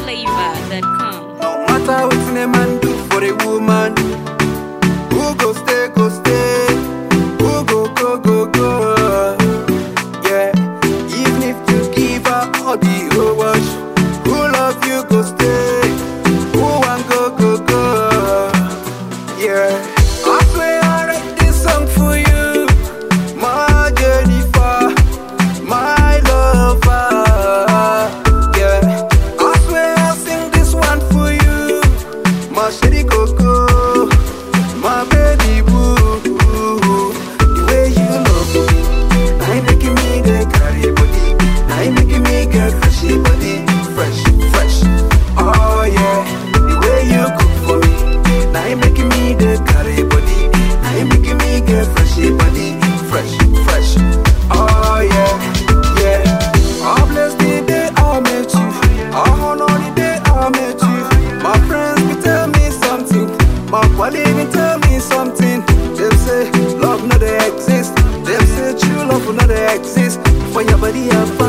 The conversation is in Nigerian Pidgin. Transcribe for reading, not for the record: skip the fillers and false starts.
NigerFlavor.com. No matter what a man do for a woman, who go stay, go stay. Who go. Yeah, even if you give her all the whole wash, who love you go stay. Who want go. Yeah, I swear I write this song for you, my Jennifer, my lover. Yeah, I swear I'll sing this one for you, my shady coco, my baby boo. The way you love me, now you making me get carry body, now you making me get freshy body, fresh. Oh yeah, the way you cook for me, now you making me get carry body, now you making me get freshy body, fresh. Oh yeah. Oh bless the day I met you, oh honor the day I met you. My friends be tell me something, my colleague be tell me something. Them say love not they exist, them say true love not they exist. For your body I find